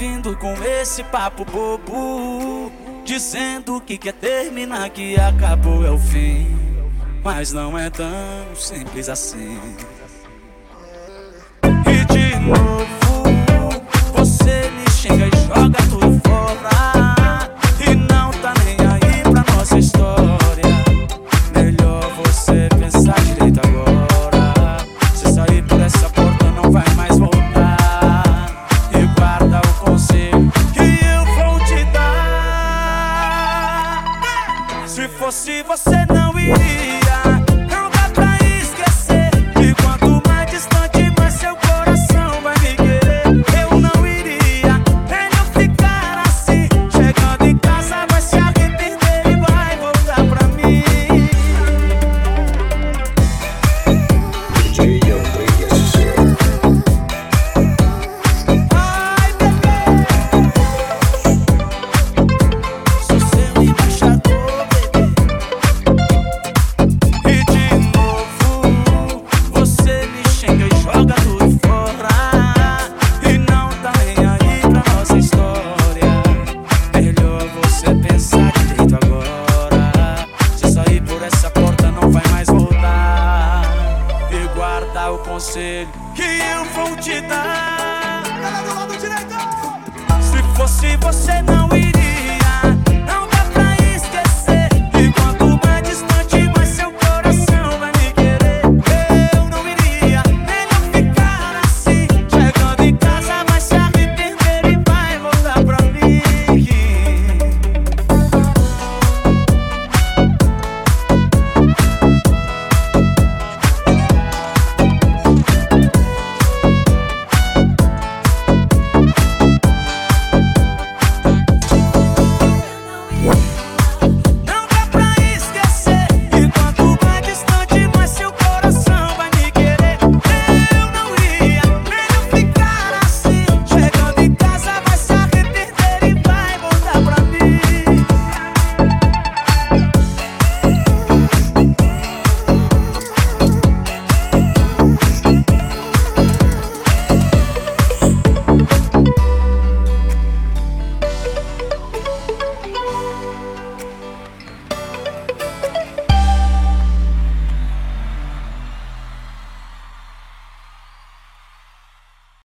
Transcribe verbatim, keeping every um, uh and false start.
vindo com esse papo bobo, dizendo que quer terminar, que acabou é o fim. Mas não é tão simples assim. E de novo você me xinga e joga tudo fora, e não tá nem aí pra nossa história. Melhor você pensar direito agora. Se sair por essa porta não vai mais voltar. E guarda o conselho que eu vou te dar. Se fosse você não iria. O conselho que eu vou te dar. Ela do lado direito. Se fosse você não